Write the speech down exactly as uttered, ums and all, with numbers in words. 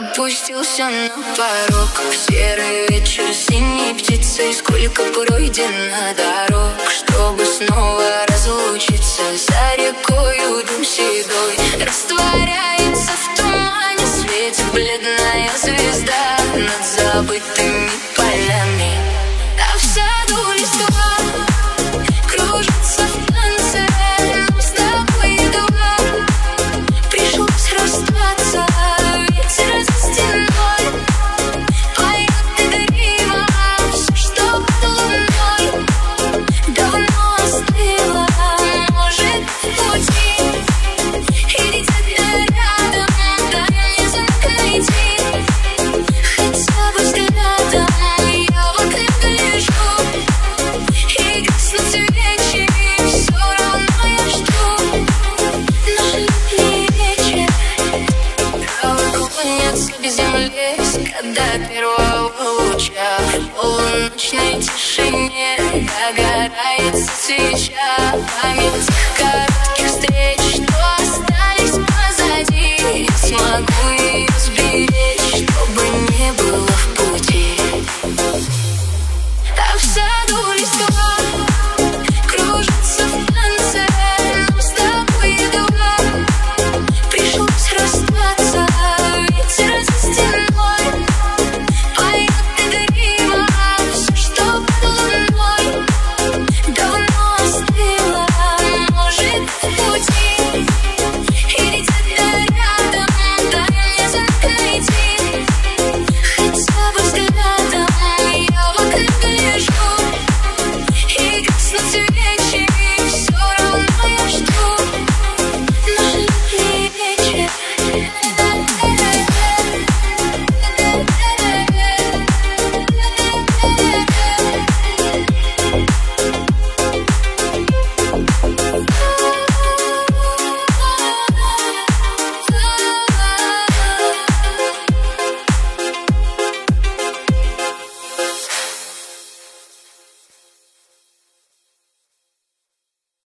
опустился на порог. В серый вечер синей птицей сколько пройдено дорог, чтобы снова разлучиться за рекою дым седой. Растворяется в тумане, светит бледная звезда над забытыми полями. А в саду листва кружится в танце, но с тобой едва пришлось расстаться. Ветер за стеной поет игриво, все, что под луной давно остыло. Может, в пути или где-то рядом, дай мне знак найти, хотя бы взглядом. Я в окне гляжу и гаснут свечи, все равно я жду наш летний вечер. Травы клонятся к земле, когда первого луча в полуночной тишине догорает свеча. Память коротких